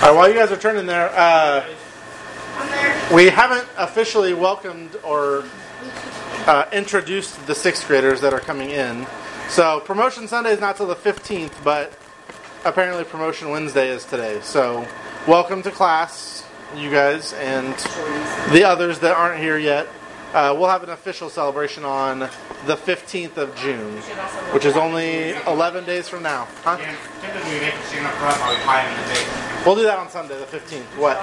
All right, while you guys are turning there, we haven't officially welcomed or introduced the 6th graders that are coming in. So Promotion Sunday is not till the 15th, but apparently Promotion Wednesday is today. So welcome to class, you guys, and the others that aren't here yet. We'll have an official celebration on the 15th of June, which is only 11 days from now. Huh? Yeah, typically we make a stand up front while we tie them in the tape. We'll do that on Sunday, the 15th. What?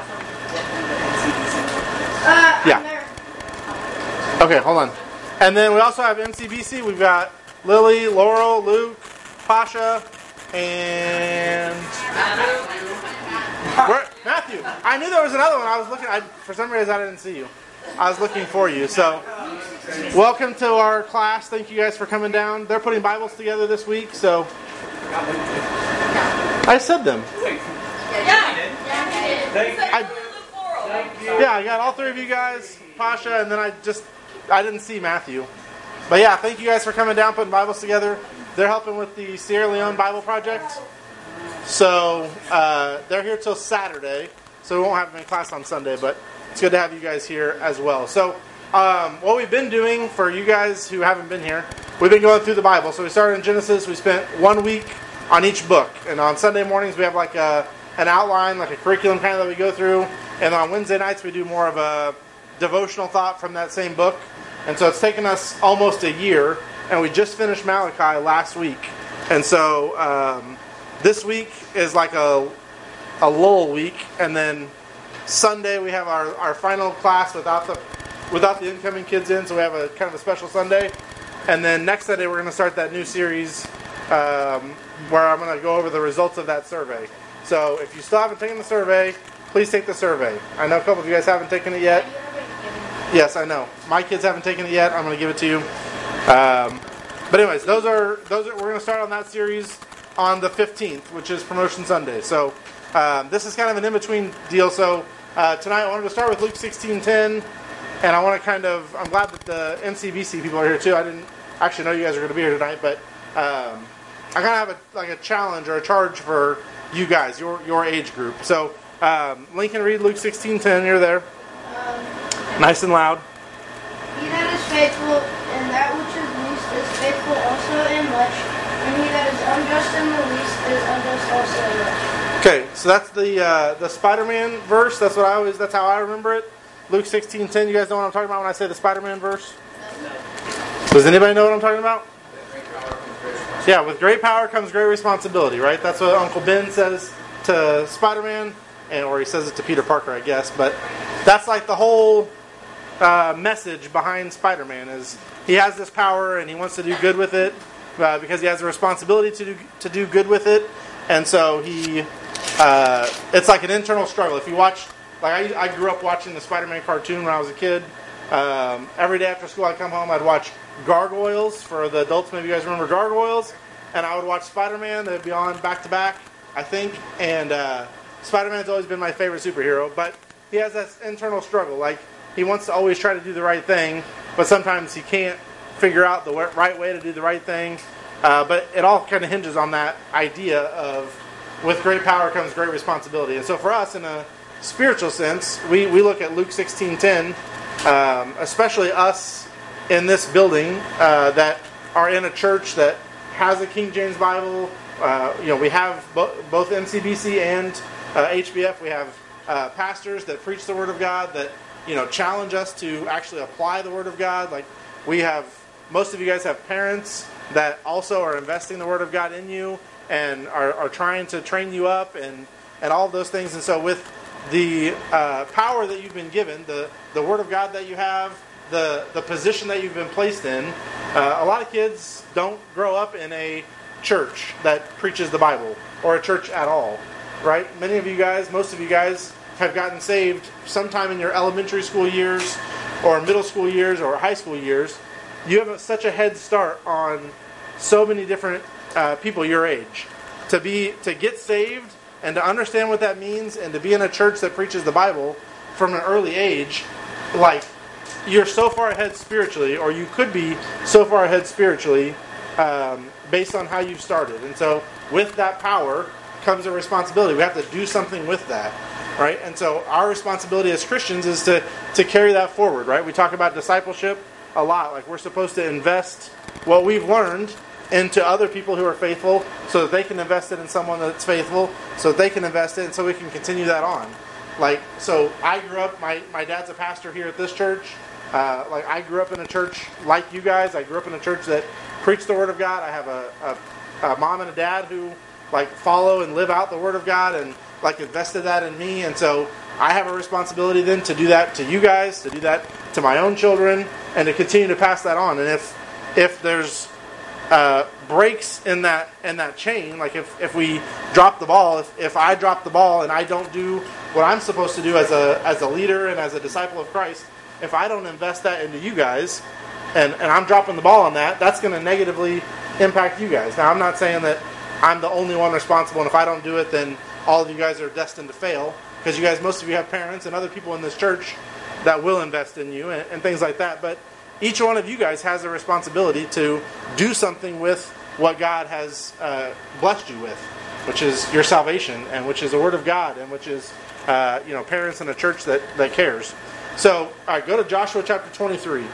Yeah. Okay, hold on. And then we also have MCBC. We've got Lily, Laurel, Luke, Pasha, and Matthew. I knew there was another one. I was looking. For some reason, I didn't see you. I was looking for you. So, welcome to our class. Thank you guys for coming down. They're putting Bibles together this week. So, I said them. I got all three of you guys, Pasha, and then I didn't see Matthew. But yeah, thank you guys for coming down, putting Bibles together. They're helping with the Sierra Leone Bible Project. So they're here till Saturday, so we won't have them in class on Sunday, but it's good to have you guys here as well. So what we've been doing for you guys who haven't been here, we've been going through the Bible. So we started in Genesis. We spent 1 week on each book. And on Sunday mornings, we have like an outline, like a curriculum kind of that we go through. And on Wednesday nights, we do more of a devotional thought from that same book. And so it's taken us almost a year, and we just finished Malachi last week. And so this week is like a lull week, and then Sunday we have our final class without the incoming kids in, so we have a kind of a special Sunday. And then next Sunday we're going to start that new series where I'm going to go over the results of that survey. So if you still haven't taken the survey, please take the survey. I know a couple of you guys haven't taken it yet. Yes, I know. My kids haven't taken it yet. I'm going to give it to you. But anyways, those are we're going to start on that series on the 15th, which is Promotion Sunday. So this is kind of an in-between deal. So tonight I wanted to start with Luke 16:10, and I want to I'm glad that the MCBC people are here too. I didn't actually know you guys are going to be here tonight, but I kind of have a challenge or a charge for you guys, your age group. So Lincoln, read Luke 16:10. You're there. Nice and loud. He that is faithful in that which is least is faithful also in much, and he that is unjust in the least is unjust also in much. Okay, so that's the Spider-Man verse. That's how I remember it. Luke 16:10. You guys know what I'm talking about when I say the Spider-Man verse? Does anybody know what I'm talking about? Yeah, with great power comes great responsibility, right? That's what Uncle Ben says to Spider-Man, or he says it to Peter Parker, I guess. But that's like the whole message behind Spider-Man is he has this power and he wants to do good with it because he has a responsibility to do good with it, and so it's like an internal struggle. If you watch, like I grew up watching the Spider-Man cartoon when I was a kid. Every day after school I'd come home, I'd watch Gargoyles. For the adults, maybe you guys remember Gargoyles, and I would watch Spider-Man. They'd be on back to back, I think, and Spider-Man's always been my favorite superhero, but he has that internal struggle. Like, he wants to always try to do the right thing, but sometimes he can't figure out the right way to do the right thing. But it all kind of hinges on that idea of, with great power comes great responsibility. And so for us, in a spiritual sense, we look at Luke 16:10, especially us in this building that are in a church that has a King James Bible. We have both MCBC and HBF. We have pastors that preach the Word of God, that challenge us to actually apply the Word of God. Like most of you guys have parents that also are investing the Word of God in you and are trying to train you up and all of those things. And so with the power that you've been given, the Word of God that you have, the position that you've been placed in, a lot of kids don't grow up in a church that preaches the Bible or a church at all. Right? Most of you guys have gotten saved sometime in your elementary school years or middle school years or high school years. You have such a head start on so many different people your age. To get saved and to understand what that means and to be in a church that preaches the Bible from an early age, like, you're so far ahead spiritually, or you could be so far ahead spiritually based on how you've started. And so with that power comes a responsibility. We have to do something with that, right? And so our responsibility as Christians is to carry that forward, right? We talk about discipleship a lot. Like, we're supposed to invest what we've learned into other people who are faithful so that they can invest it in someone that's faithful, so that they can invest it, and so we can continue that on. Like, so I grew up, my dad's a pastor here at this church. Like, I grew up in a church like you guys. I grew up in a church that preached the Word of God. I have a mom and a dad who, like, follow and live out the Word of God and, like, invested that in me. And so I have a responsibility then to do that to you guys, to do that to my own children, and to continue to pass that on. And if there's breaks in that chain, like if we drop the ball, if I drop the ball and I don't do what I'm supposed to do as a leader and as a disciple of Christ, if I don't invest that into you guys, and I'm dropping the ball on that, that's going to negatively impact you guys. Now, I'm not saying that I'm the only one responsible, and if I don't do it, then all of you guys are destined to fail, because you guys, most of you have parents and other people in this church that will invest in you and things like that. But each one of you guys has a responsibility to do something with what God has blessed you with, which is your salvation, and which is the Word of God, and which is parents in a church that cares. So, all right, go to Joshua chapter 23.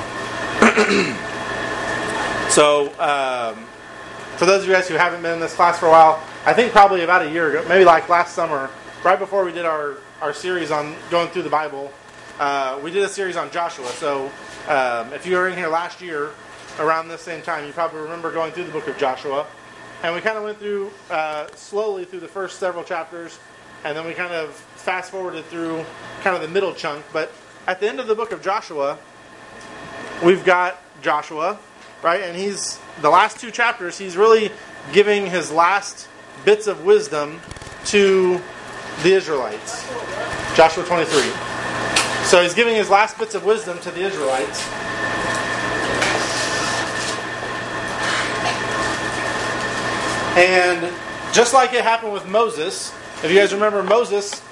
So, for those of you guys who haven't been in this class for a while, I think probably about a year ago, maybe like last summer, right before we did our series on going through the Bible, we did a series on Joshua. So, if you were in here last year, around this same time, you probably remember going through the book of Joshua. And we kind of went through slowly through the first several chapters, and then we kind of fast-forwarded through kind of the middle chunk. But at the end of the book of Joshua, we've got Joshua, right? And he's, the last two chapters, he's really giving his last bits of wisdom to the Israelites. Joshua 23. So he's giving his last bits of wisdom to the Israelites. And just like it happened with Moses, if you guys remember Moses,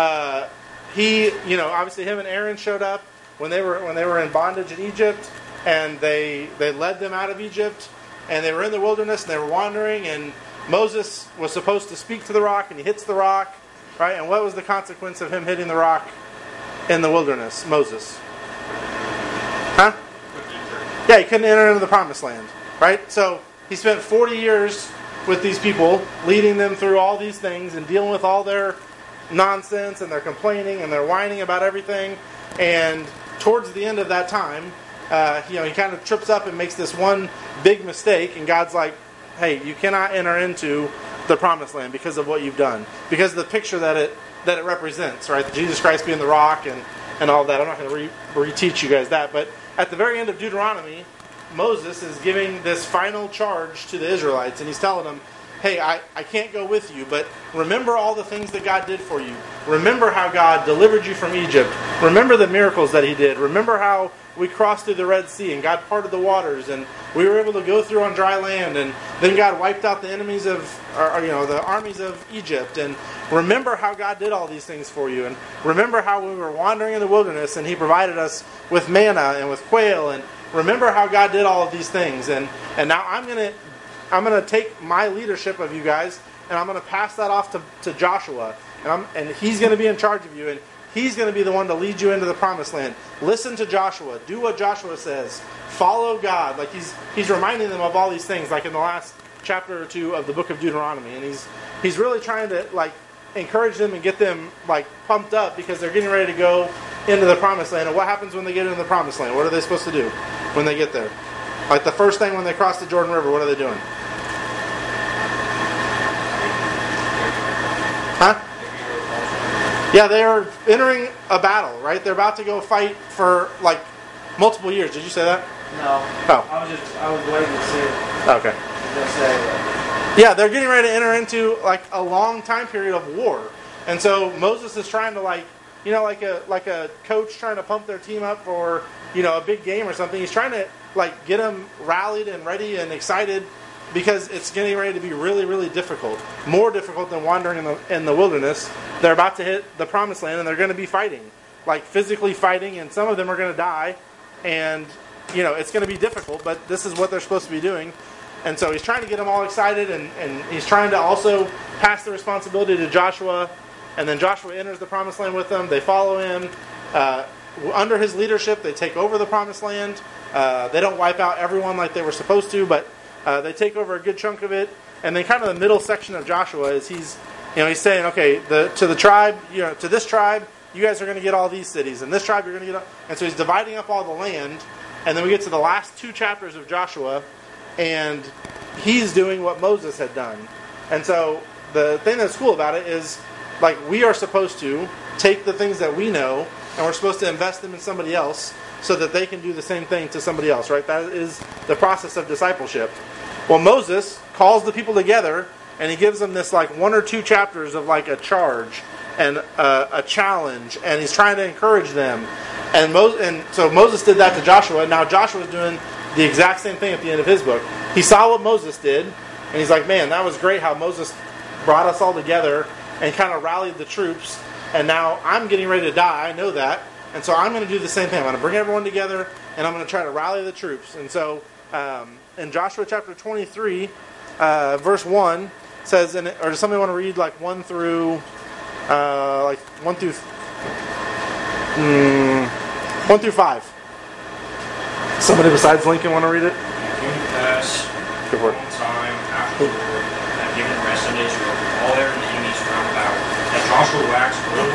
he, obviously him and Aaron showed up when they were in bondage in Egypt, and they led them out of Egypt, and they were in the wilderness and they were wandering, and Moses was supposed to speak to the rock, and he hits the rock, right? And what was the consequence of him hitting the rock in the wilderness? Moses, huh? Yeah, he couldn't enter into the promised land, right? So he spent 40 years with these people, leading them through all these things and dealing with all their nonsense and their complaining and their whining about everything. And towards the end of that time, he kind of trips up and makes this one big mistake, and God's like, hey, you cannot enter into the promised land because of what you've done, because of the picture that it represents, right? Jesus Christ being the rock and all that. I'm not going to reteach you guys that, but at the very end of Deuteronomy, Moses is giving this final charge to the Israelites, and he's telling them, hey, I can't go with you, but remember all the things that God did for you. Remember how God delivered you from Egypt. Remember the miracles that he did. Remember how we crossed through the Red Sea and God parted the waters, and we were able to go through on dry land, and then God wiped out the enemies of, the armies of Egypt. And remember how God did all these things for you. And remember how we were wandering in the wilderness and he provided us with manna and with quail. And remember how God did all of these things. And now I'm gonna take my leadership of you guys, and I'm gonna pass that off to Joshua, and he's gonna be in charge of you, and he's gonna be the one to lead you into the promised land. Listen to Joshua. Do what Joshua says. Follow God. Like he's reminding them of all these things, like in the last chapter or two of the book of Deuteronomy, and he's really trying to encourage them and get them pumped up, because they're getting ready to go into the promised land. And what happens when they get into the promised land? What are they supposed to do when they get there? Like the first thing when they cross the Jordan River, what are they doing? Huh? Yeah, they are entering a battle, right? They're about to go fight for multiple years. Did you say that? No. Oh. I was waiting to see. Okay. Yeah, they're getting ready to enter into a long time period of war, and so Moses is trying to like a coach trying to pump their team up for a big game or something. He's trying to get them rallied and ready and excited, because it's getting ready to be really, really difficult. More difficult than wandering in the wilderness. They're about to hit the promised land, and they're going to be fighting, physically fighting, and some of them are going to die, and it's going to be difficult, but this is what they're supposed to be doing. And so he's trying to get them all excited, and he's trying to also pass the responsibility to Joshua. And then Joshua enters the promised land with them. They follow him. Under his leadership, they take over the promised land. They don't wipe out everyone like they were supposed to, but they take over a good chunk of it. And then kind of the middle section of Joshua is he's saying, okay, to the tribe, to this tribe, you guys are going to get all these cities, and this tribe you're going to get all. And so he's dividing up all the land. And then we get to the last 2 chapters of Joshua, and he's doing what Moses had done. And so the thing that's cool about it is, like, we are supposed to take the things that we know, and we're supposed to invest them in somebody else so that they can do the same thing to somebody else, right? That is the process of discipleship. Well, Moses calls the people together, and he gives them this, like, 1 or 2 chapters of, like, a charge and a challenge, and he's trying to encourage them. And so Moses did that to Joshua. Now Joshua's doing the exact same thing at the end of his book. He saw what Moses did, and he's like, man, that was great how Moses brought us all together and kind of rallied the troops. And now I'm getting ready to die. I know that. And so I'm going to do the same thing. I'm going to bring everyone together, and I'm going to try to rally the troops. And so in Joshua chapter 23, verse 1 says, or does somebody want to read like 1 through 5. Somebody besides Lincoln want to read it? It came to pass Go for it. a long time after the Lord had given rest in Israel, all their enemies round about, that Joshua waxed old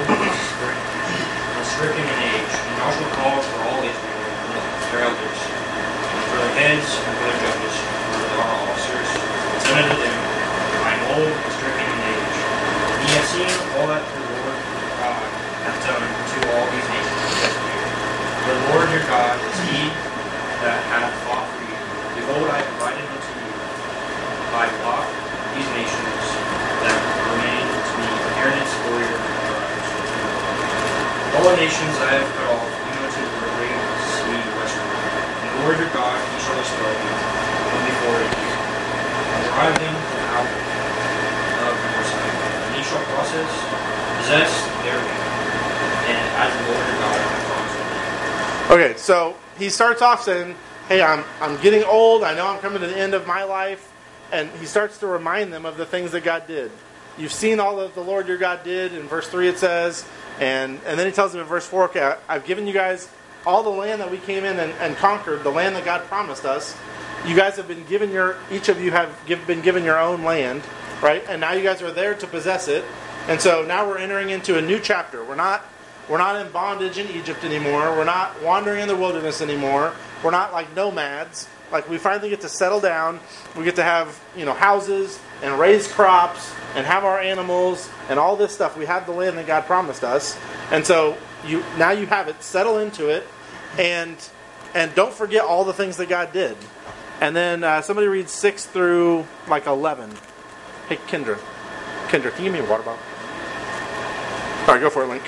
and stricken in age. And Joshua called for all Israel and their elders, and for their heads and for their judges, and for their officers, and said unto them, I am old and stricken in age. And ye have seen all that the Lord God hath done to all these nations. The Lord your God is he that hath fought for you. Behold, I have divided unto you by lot these nations that remain to be inheritance for your tribes. All the nations I have cut off, even unto the great sea westward. And the Lord your God, he shall expel you from before you, and drive them out of your sight. And ye shall possess their land, and as the Lord your God hath promised you. Okay, so he starts off saying, hey, I'm getting old. I know I'm coming to the end of my life. And he starts to remind them of the things that God did. You've seen all that the Lord your God did. In verse 3 it says. And then he tells them in verse 4, okay, I've given you guys all the land that we came in and conquered, the land that God promised us. You guys have been given each of you have been given your own land, right? And now you guys are there to possess it. And so now we're entering into a new chapter. We're not in bondage in Egypt anymore. We're not wandering in the wilderness anymore. We're not like nomads. Like, we finally get to settle down. We get to have, houses and raise crops and have our animals and all this stuff. We have the land that God promised us. And so now you have it. Settle into it. And don't forget all the things that God did. And then somebody reads 6 through 11. Hey, Kendra, can you give me a water bottle? All right, go for it, Link. 6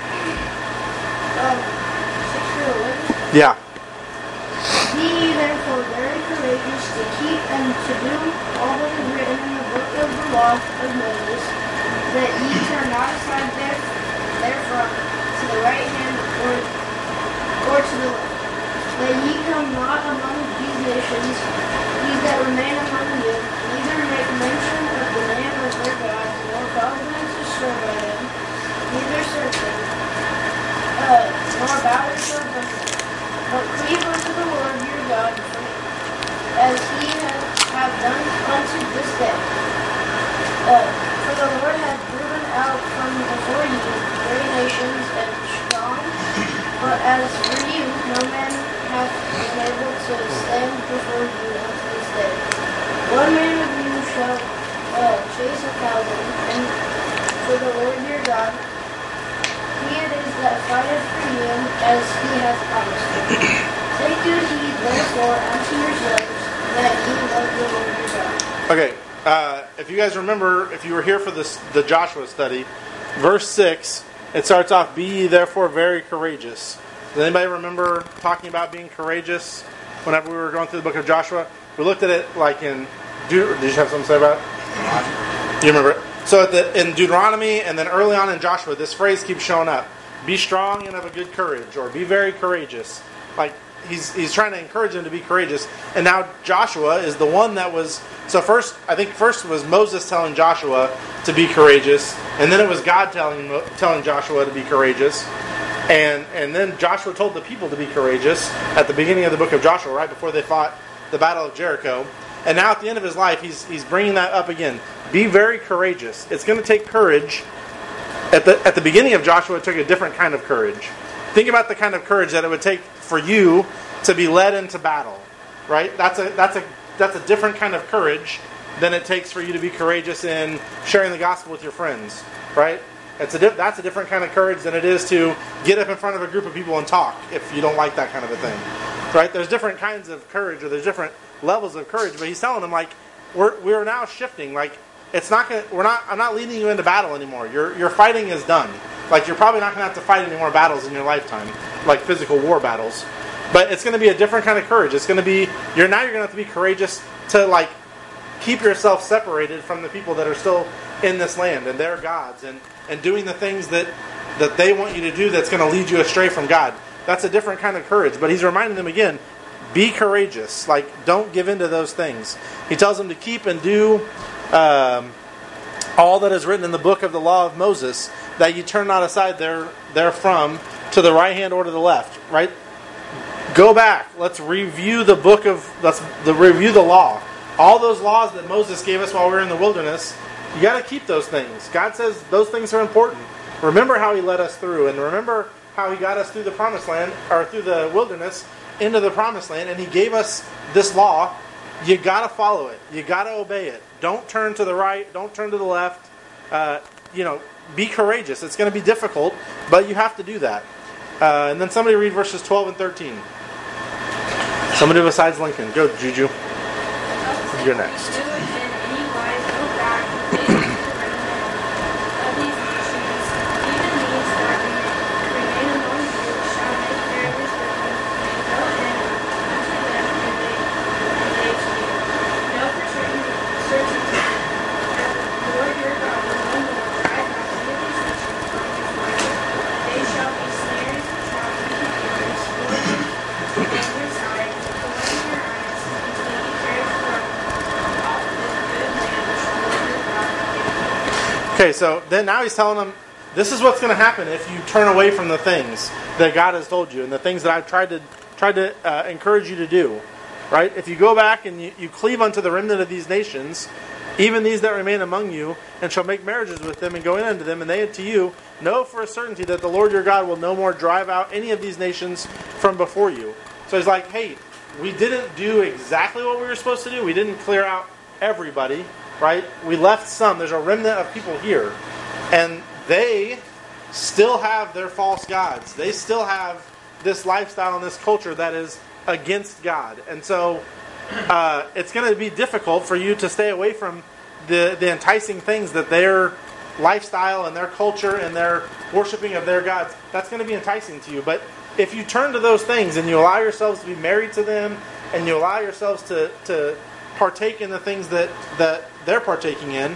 through 11? Yeah. Be ye therefore very courageous to keep and to do all that is written in the book of the law of Moses, that ye turn not aside therefrom to the right hand or to the left, that ye come not among these nations, these that remain among you, neither make mention of the name of their gods, nor bow down to swear by them, neither serve them, nor bow yourselves unto them. But cleave unto the Lord your God, as he hath done unto this day. For the Lord hath driven out from before you great nations and strong, but as for you, no man hath been able to stand before you unto this day. One man of you shall chase 1,000, and for the Lord your God, he it is that fighteth for you, as he hath promised you. Take good heed, therefore, unto yourselves, that ye love the Lord your God. Okay, if you guys remember, if you were here for the Joshua study, verse 6, it starts off, be ye therefore very courageous. Does anybody remember talking about being courageous whenever we were going through the book of Joshua? We looked at it like in... Did you have something to say about it? Do you remember it? So in Deuteronomy and then early on in Joshua, this phrase keeps showing up. Be strong and of a good courage, or be very courageous. Like, he's trying to encourage them to be courageous. And now Joshua is the one that was. So first was Moses telling Joshua to be courageous, and then it was God telling Joshua to be courageous, and then Joshua told the people to be courageous at the beginning of the book of Joshua, right before they fought the Battle of Jericho. And now at the end of his life, he's bringing that up again. Be very courageous. It's going to take courage. At the beginning of Joshua, it took a different kind of courage. Think about the kind of courage that it would take for you to be led into battle, right? That's a different kind of courage than it takes for you to be courageous in sharing the gospel with your friends, right? That's a different kind of courage than it is to get up in front of a group of people and talk if you don't like that kind of a thing, right? There's different kinds of courage, or there's different levels of courage. But he's telling them, like, we're now shifting. Like, I'm not leading you into battle anymore. Your fighting is done. Like, you're probably not going to have to fight any more battles in your lifetime, like physical war battles. But it's going to be a different kind of courage. It's going to be you're going to have to be courageous to, like, keep yourself separated from the people that are still in this land and their gods, and doing the things that they want you to do that's going to lead you astray from God. That's a different kind of courage. But he's reminding them again, be courageous. Like, don't give in to those things. He tells them to keep and do all that is written in the book of the law of Moses, that you turn not aside therefrom to the right hand or to the left. Right? Go back. Let's review the review the law. All those laws that Moses gave us while we were in the wilderness, you got to keep those things. God says those things are important. Remember how He led us through, and remember how He got us through the promised land, or through the wilderness into the promised land, and He gave us this law. You got to follow it. You got to obey it. Don't turn to the right. Don't turn to the left. Be courageous. It's going to be difficult, but you have to do that. And then somebody read verses 12 and 13. Somebody besides Lincoln. Go, Juju. You're next. Okay, so then now he's telling them, this is what's going to happen if you turn away from the things that God has told you and the things that I've tried to encourage you to do. Right? If you go back and you cleave unto the remnant of these nations, even these that remain among you, and shall make marriages with them and go in unto them, and they unto you, know for a certainty that the Lord your God will no more drive out any of these nations from before you. So he's like, hey, we didn't do exactly what we were supposed to do. We didn't clear out everybody. Right? We left some. There's a remnant of people here. And they still have their false gods. They still have this lifestyle and this culture that is against God. And so it's going to be difficult for you to stay away from the enticing things that their lifestyle and their culture and their worshiping of their gods, that's going to be enticing to you. But if you turn to those things and you allow yourselves to be married to them, and you allow yourselves to partake in the things that they're partaking in,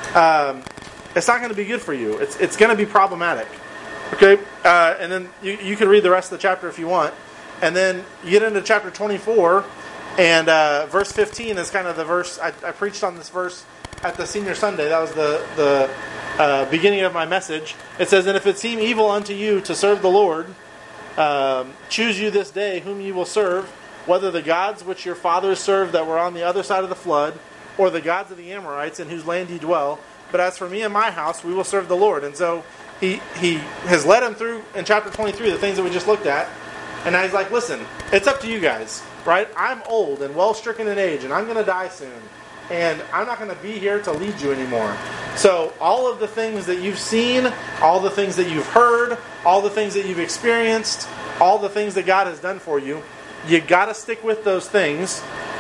it's not going to be good for you. It's going to be problematic. Okay, and then you can read the rest of the chapter if you want, and then you get into chapter 24, and verse 15 is kind of the verse I preached on this verse at the senior Sunday. That was the beginning of my message. It says, "And if it seem evil unto you to serve the Lord, choose you this day whom you will serve, whether the gods which your fathers served that were on the other side of the flood, or the gods of the Amorites in whose land ye dwell. But as for me and my house, we will serve the Lord." And so he has led him through in chapter 23 the things that we just looked at. And now he's like, listen, it's up to you guys, right? I'm old and well stricken in age, and I'm going to die soon. And I'm not going to be here to lead you anymore. So all of the things that you've seen, all the things that you've heard, all the things that you've experienced, all the things that God has done for you, you got to stick with those things.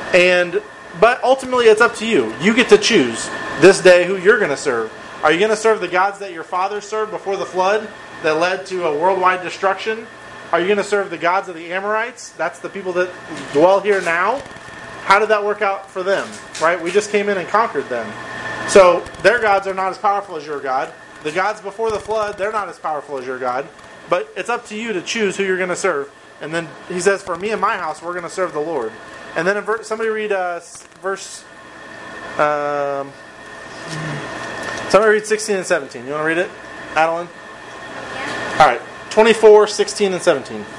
But ultimately, it's up to you. You get to choose this day who you're going to serve. Are you going to serve the gods that your fathers served before the flood that led to a worldwide destruction? Are you going to serve the gods of the Amorites? That's the people that dwell here now. How did that work out for them? Right? We just came in and conquered them. So their gods are not as powerful as your God. The gods before the flood, they're not as powerful as your God. But it's up to you to choose who you're going to serve. And then he says, for me and my house, we're going to serve the Lord. And then somebody read verse... somebody read 16 and 17. You want to read it, Adeline? Yeah. All right. 24, 16, and 17. And the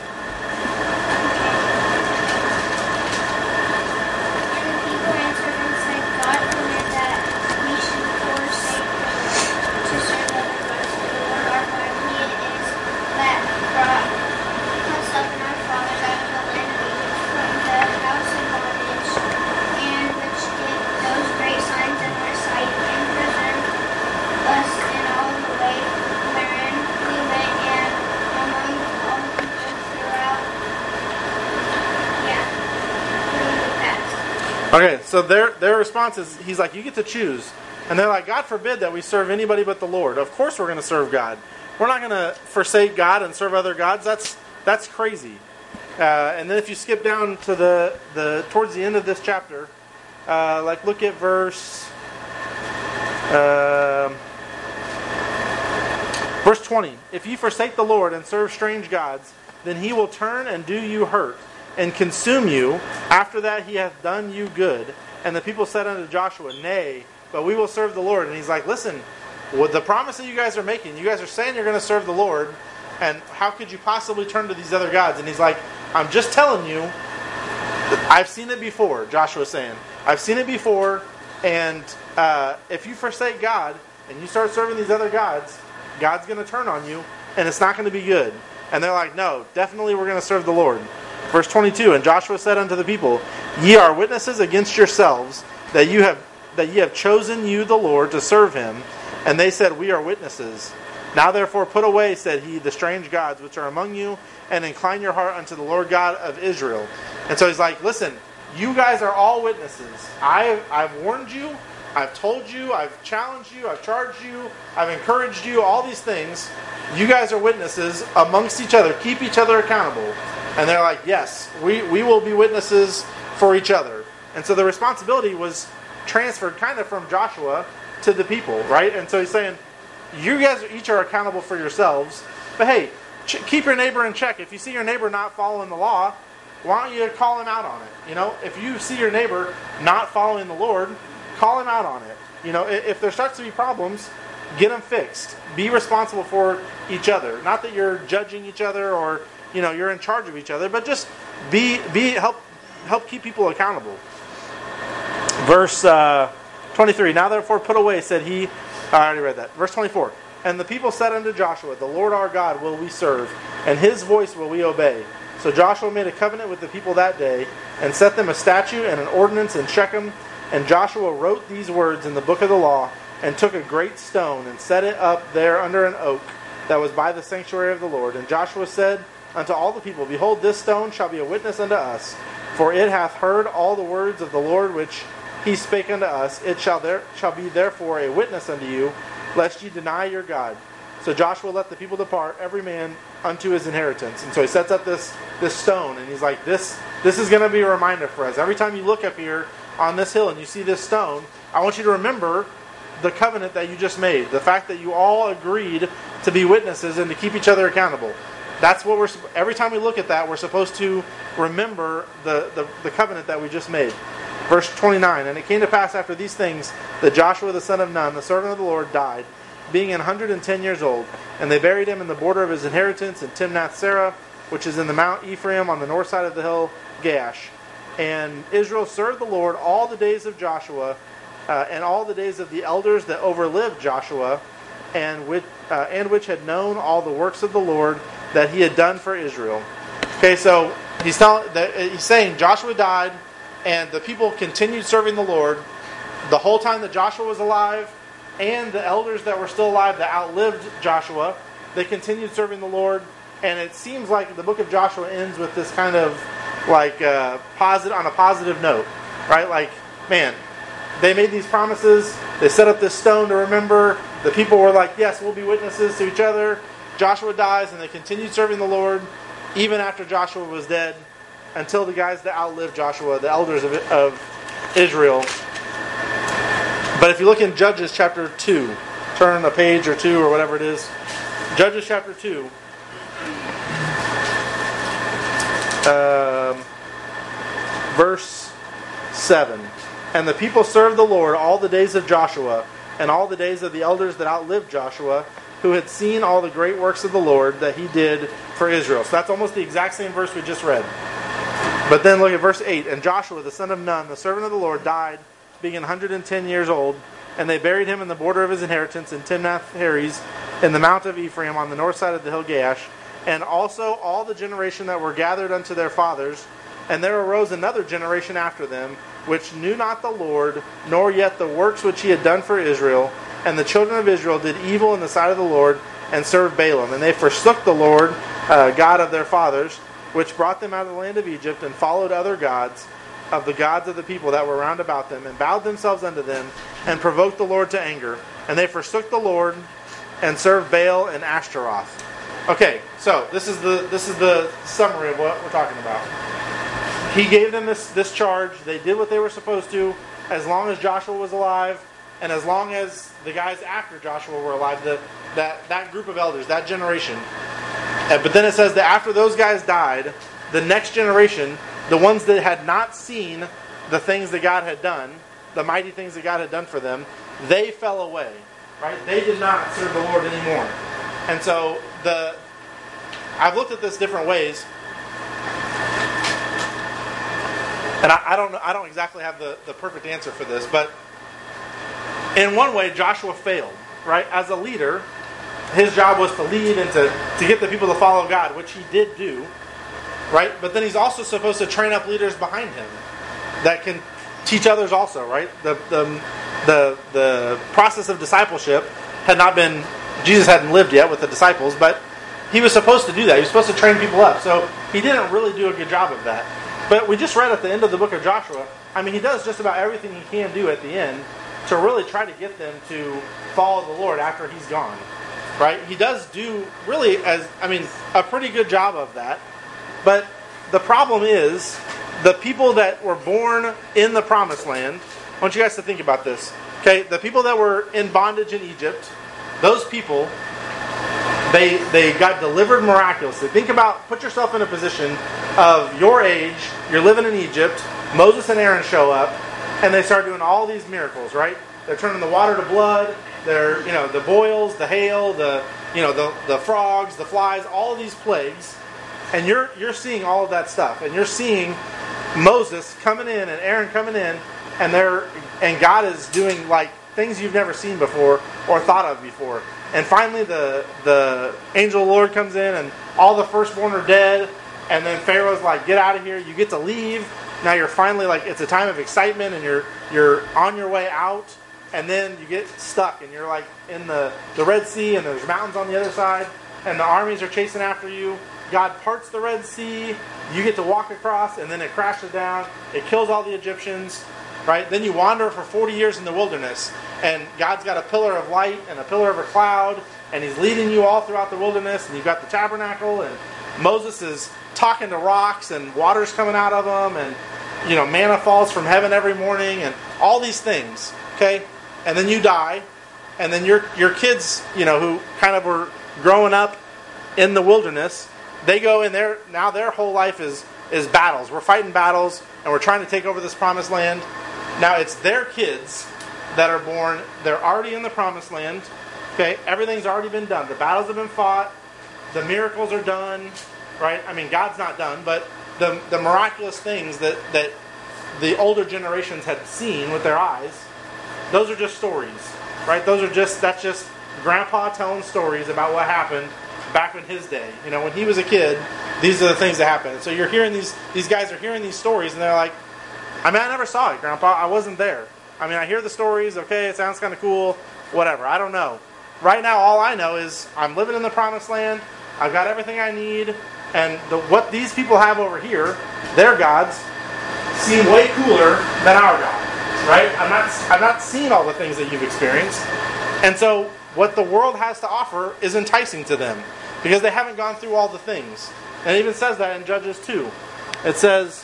people answered and said, God forbid that we should forsake the Lord to serve other gods, for the Lord our God, He it is that brought us up and our fathers out of the land of Egypt from the house of bondage, and which did those great signs in our sight, and preserved us in all the way wherein we went, and among all the people throughout the past. Okay, so their response is, he's like, you get to choose. And they're like, God forbid that we serve anybody but the Lord. Of course we're going to serve God. We're not going to forsake God and serve other gods. That's crazy. And then if you skip down to the towards the end of this chapter, like look at verse 20. If ye forsake the Lord and serve strange gods, then he will turn and do you hurt, and consume you. After that he hath done you good. And the people said unto Joshua, Nay, but we will serve the Lord. And he's like, listen, with the promise that you guys are making, you guys are saying you're going to serve the Lord, and how could you possibly turn to these other gods? And he's like, I'm just telling you, I've seen it before, Joshua's saying. I've seen it before, and if you forsake God, and you start serving these other gods, God's going to turn on you, and it's not going to be good. And they're like, no, definitely we're going to serve the Lord. Verse 22, and Joshua said unto the people, Ye are witnesses against yourselves, that ye have chosen you the Lord to serve him. And they said, We are witnesses. Now therefore put away, said he, the strange gods which are among you, and incline your heart unto the Lord God of Israel. And so he's like, listen, you guys are all witnesses. I've warned you, I've told you, I've challenged you, I've charged you, I've encouraged you, all these things. You guys are witnesses amongst each other. Keep each other accountable. And they're like, yes, we will be witnesses for each other. And so the responsibility was transferred kind of from Joshua to the people, right? And so he's saying, you guys each are accountable for yourselves. But hey, keep your neighbor in check. If you see your neighbor not following the law, why don't you call him out on it? You know, if you see your neighbor not following the Lord, call him out on it. You know, if there starts to be problems, get them fixed. Be responsible for each other. Not that you're judging each other or, you know, you're in charge of each other, but just help keep people accountable. Verse 23, Now therefore put away, said he. I already read that. Verse 24, And the people said unto Joshua, The Lord our God will we serve, and his voice will we obey. So Joshua made a covenant with the people that day, and set them a statute and an ordinance in Shechem. And Joshua wrote these words in the book of the law, and took a great stone, and set it up there under an oak that was by the sanctuary of the Lord. And Joshua said unto all the people, Behold, this stone shall be a witness unto us, for it hath heard all the words of the Lord which he spake unto us. It shall be therefore a witness unto you, lest ye deny your God. So Joshua let the people depart, every man unto his inheritance. And so he sets up this stone, and he's like, this is going to be a reminder for us. Every time you look up here on this hill and you see this stone, I want you to remember the covenant that you just made. The fact that you all agreed to be witnesses and to keep each other accountable. That's what every time we look at that, we're supposed to remember the covenant that we just made. Verse 29, And it came to pass after these things that Joshua the son of Nun, the servant of the Lord, died, being 110 years old. And they buried him in the border of his inheritance in Timnath-Serah, which is in the Mount Ephraim on the north side of the hill Gaash. And Israel served the Lord all the days of Joshua, and all the days of the elders that overlived Joshua, and which had known all the works of the Lord that he had done for Israel. Okay, so he's saying Joshua died, and the people continued serving the Lord the whole time that Joshua was alive, and the elders that were still alive that outlived Joshua, they continued serving the Lord. And it seems like the book of Joshua ends with this kind of like on a positive note, right? Like, man, they made these promises. They set up this stone to remember. The people were like, yes, we'll be witnesses to each other. Joshua dies, and they continued serving the Lord even after Joshua was dead, until the guys that outlived Joshua, the elders of Israel. But if you look in Judges chapter 2, turn a page or two or whatever it is. Judges chapter 2. Verse 7. And the people served the Lord all the days of Joshua, and all the days of the elders that outlived Joshua, who had seen all the great works of the Lord that he did for Israel. So that's almost the exact same verse we just read. But then look at verse 8. And Joshua, the son of Nun, the servant of the Lord, died, being 110 years old. And they buried him in the border of his inheritance in Timnath-Heres, in the mount of Ephraim, on the north side of the hill Gaash. And also all the generation that were gathered unto their fathers. And there arose another generation after them, which knew not the Lord, nor yet the works which he had done for Israel. And the children of Israel did evil in the sight of the Lord, and served Balaam. And they forsook the Lord, God of their fathers, which brought them out of the land of Egypt, and followed other gods, of the gods of the people that were round about them, and bowed themselves unto them, and provoked the Lord to anger. And they forsook the Lord, and served Baal and Ashtaroth. Okay, so this is the summary of what we're talking about. He gave them this charge. They did what they were supposed to, as long as Joshua was alive, and as long as the guys after Joshua were alive, that group of elders, that generation. But then it says that after those guys died, the next generation, the ones that had not seen the things that God had done, the mighty things that God had done for them, they fell away. Right? They did not serve the Lord anymore. And so I've looked at this different ways. And I don't exactly have the perfect answer for this, but in one way, Joshua failed, right? As a leader, his job was to lead and to get the people to follow God, which he did do, right? But then he's also supposed to train up leaders behind him that can teach others also, right? The process of discipleship had not been, Jesus hadn't lived yet with the disciples, but he was supposed to do that. He was supposed to train people up. So he didn't really do a good job of that. But we just read at the end of the book of Joshua, I mean, he does just about everything he can do at the end to really try to get them to follow the Lord after he's gone. Right? He does do really, a pretty good job of that. But the problem is, the people that were born in the promised land, I want you guys to think about this. Okay, the people that were in bondage in Egypt, those people, they got delivered miraculously. Put yourself in a position of your age, you're living in Egypt, Moses and Aaron show up, and they start doing all these miracles, right? They're turning the water to blood, they're, the boils, the hail, the frogs, the flies, all of these plagues, and you're seeing all of that stuff, and you're seeing Moses coming in and Aaron coming in, and God is doing like things you've never seen before or thought of before. And finally the angel of the Lord comes in and all the firstborn are dead, and then Pharaoh's like, get out of here, you get to leave. Now you're finally like, it's a time of excitement and you're on your way out, and then you get stuck and you're like in the Red Sea, and there's mountains on the other side and the armies are chasing after you. God parts the Red Sea, you get to walk across, and then it crashes down, it kills all the Egyptians. Right? Then you wander for 40 years in the wilderness, and God's got a pillar of light and a pillar of a cloud, and he's leading you all throughout the wilderness, and you've got the tabernacle, and Moses is talking to rocks, and water's coming out of them, and manna falls from heaven every morning, and all these things. Okay? And then you die, and then your kids, who kind of were growing up in the wilderness, they go in there, now their whole life is battles. We're fighting battles, and we're trying to take over this promised land. Now it's their kids that are born. They're already in the promised land. Okay, everything's already been done. The battles have been fought. The miracles are done. Right? I mean, God's not done, but the miraculous things that the older generations had seen with their eyes, those are just stories. Right? That's just Grandpa telling stories about what happened back in his day. When he was a kid, these are the things that happened. So you're hearing these guys are hearing these stories, and they're like, I never saw it, Grandpa. I wasn't there. I hear the stories. Okay, it sounds kind of cool. Whatever. I don't know. Right now, all I know is I'm living in the promised land. I've got everything I need. And what these people have over here, their gods, seem way cooler than our God. Right? I'm not seeing all the things that you've experienced. And so what the world has to offer is enticing to them, because they haven't gone through all the things. And it even says that in Judges 2. It says,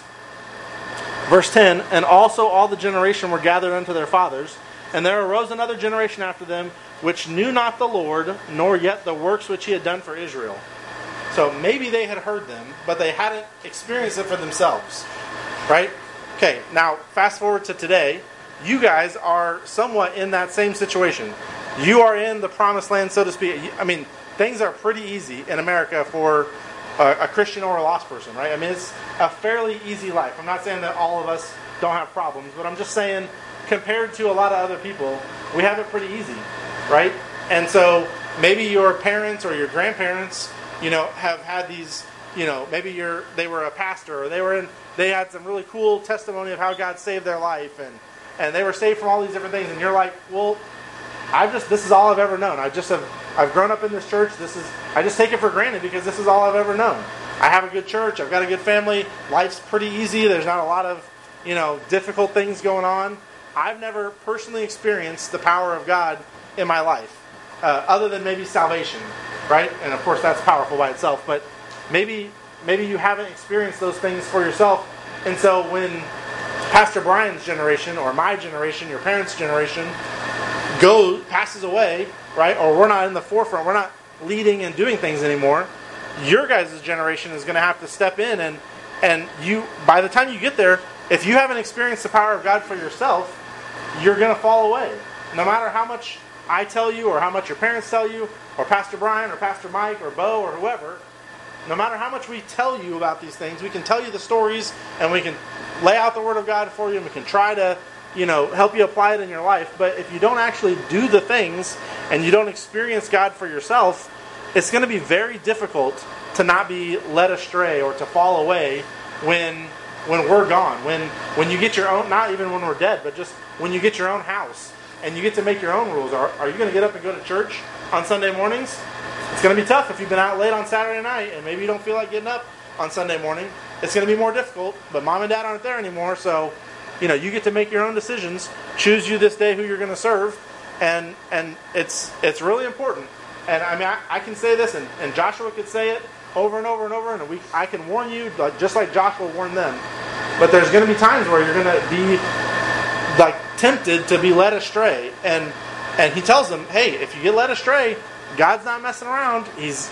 verse 10, and also all the generation were gathered unto their fathers, and there arose another generation after them, which knew not the Lord, nor yet the works which he had done for Israel. So maybe they had heard them, but they hadn't experienced it for themselves. Right? Okay, now fast forward to today. You guys are somewhat in that same situation. You are in the promised land, so to speak. I mean, things are pretty easy in America for a Christian or a lost person, right? I mean, it's a fairly easy life. I'm not saying that all of us don't have problems, but I'm just saying compared to a lot of other people, we have it pretty easy, right? And so maybe your parents or your grandparents, have had these, maybe they were a pastor, or they had some really cool testimony of how God saved their life, and they were saved from all these different things, and you're like, well, this is all I've ever known. I've grown up in this church. I just take it for granted because this is all I've ever known. I have a good church. I've got a good family. Life's pretty easy. There's not a lot of, difficult things going on. I've never personally experienced the power of God in my life, other than maybe salvation, right? And of course, that's powerful by itself. But maybe you haven't experienced those things for yourself. And so when Pastor Brian's generation, or my generation, your parents' generation, passes away, right? Or we're not in the forefront, we're not leading and doing things anymore. Your guys' generation is going to have to step in, and you, by the time you get there, if you haven't experienced the power of God for yourself, you're going to fall away. No matter how much I tell you, or how much your parents tell you, or Pastor Brian, or Pastor Mike, or Bo, or whoever, no matter how much we tell you about these things, we can tell you the stories, and we can lay out the Word of God for you, and we can try to help you apply it in your life. But if you don't actually do the things and you don't experience God for yourself, it's going to be very difficult to not be led astray or to fall away when we're gone. When you get your own, not even when we're dead, but just when you get your own house and you get to make your own rules. Are you going to get up and go to church on Sunday mornings? It's going to be tough if you've been out late on Saturday night and maybe you don't feel like getting up on Sunday morning. It's going to be more difficult, but mom and dad aren't there anymore, so you get to make your own decisions. Choose you this day who you're going to serve, and it's really important. And I mean, I can say this, and Joshua could say it over and over and over, and I can warn you, just like Joshua warned them. But there's going to be times where you're going to be tempted to be led astray, and he tells them, hey, if you get led astray, God's not messing around.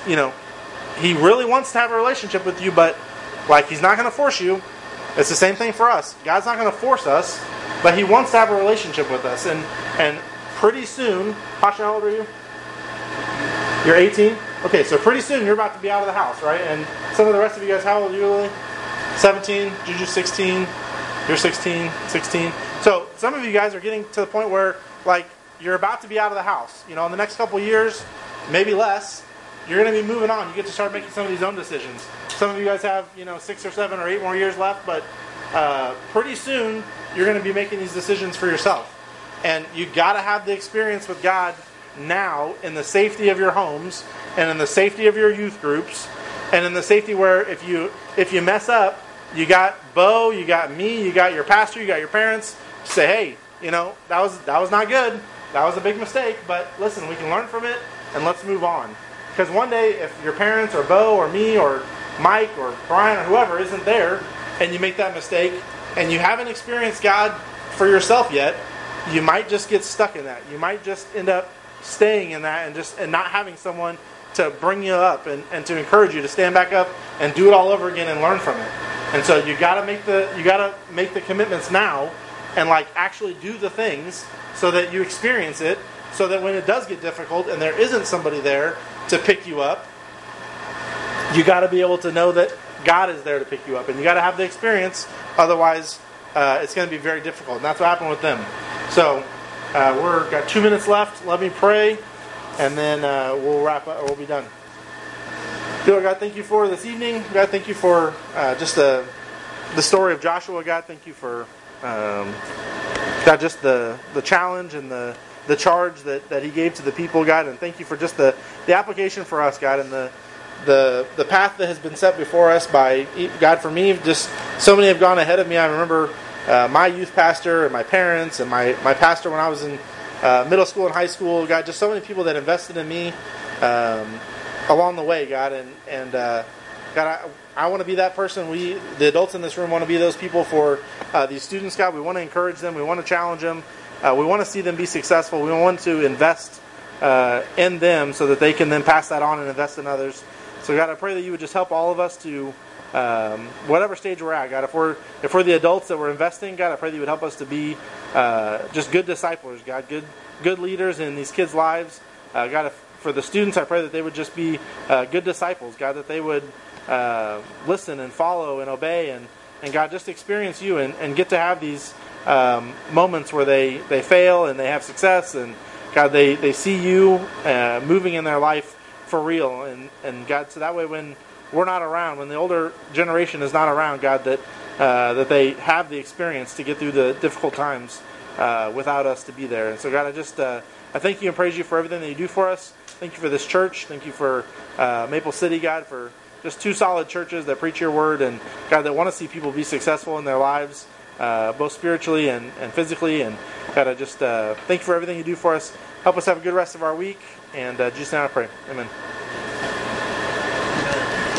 He really wants to have a relationship with you, but he's not going to force you. It's the same thing for us. God's not going to force us, but He wants to have a relationship with us. And pretty soon, Pasha, how old are you? You're 18? Okay, so pretty soon you're about to be out of the house, right? And some of the rest of you guys, how old are you, Lily? 17? Juju, 16? You're 16? 16? So some of you guys are getting to the point where, you're about to be out of the house. In the next couple years, maybe less, you're going to be moving on. You get to start making some of these own decisions. Some of you guys have, 6 or 7 or 8 more years left, but pretty soon you're going to be making these decisions for yourself. And you got to have the experience with God now in the safety of your homes and in the safety of your youth groups and in the safety where if you mess up, you got Bo, you got me, you got your pastor, you got your parents. Say, hey, that was not good. That was a big mistake, but listen, we can learn from it and let's move on. Because one day, if your parents or Bo or me or Mike or Brian or whoever isn't there, and you make that mistake, and you haven't experienced God for yourself yet, you might just get stuck in that. You might just end up staying in that and not having someone to bring you up and to encourage you to stand back up and do it all over again and learn from it. And so you gotta make the commitments now and actually do the things so that you experience it, so that when it does get difficult and there isn't somebody there to pick you up, you got to be able to know that God is there to pick you up, and you got to have the experience. Otherwise, it's going to be very difficult, and that's what happened with them. So we've got 2 minutes left. Let me pray, and then we'll wrap up. We'll be done. Dear God, thank you for this evening. God, thank you for just the story of Joshua. God, thank you for God, just the challenge and the charge that He gave to the people, God, and thank you for just the application for us, God, and the path that has been set before us by God. For me, just so many have gone ahead of me. I remember my youth pastor and my parents and my pastor when I was in middle school and high school. God, just so many people that invested in me along the way, God, and God, I want to be that person. The adults in this room, want to be those people for these students, God. We want to encourage them. We want to challenge them. We want to see them be successful. We want to invest in them so that they can then pass that on and invest in others. So God, I pray that you would just help all of us to whatever stage we're at. God, if we're the adults that we're investing, God, I pray that you would help us to be just good disciples. God, good leaders in these kids' lives. God, for the students, I pray that they would just be good disciples. God, that they would listen and follow and obey and God, just experience you and get to have these moments where they fail and they have success, and God, they see you moving in their life for real, and God, so that way when we're not around, when the older generation is not around, God, that they have the experience to get through the difficult times without us to be there. And so God, I thank you and praise you for everything that you do for us. Thank you for this church. Thank you for Maple City, God, for just two solid churches that preach your word, and God, that want to see people be successful in their lives, both spiritually and physically. And God, I just thank you for everything you do for us. Help us have a good rest of our week. And just now I pray. Amen.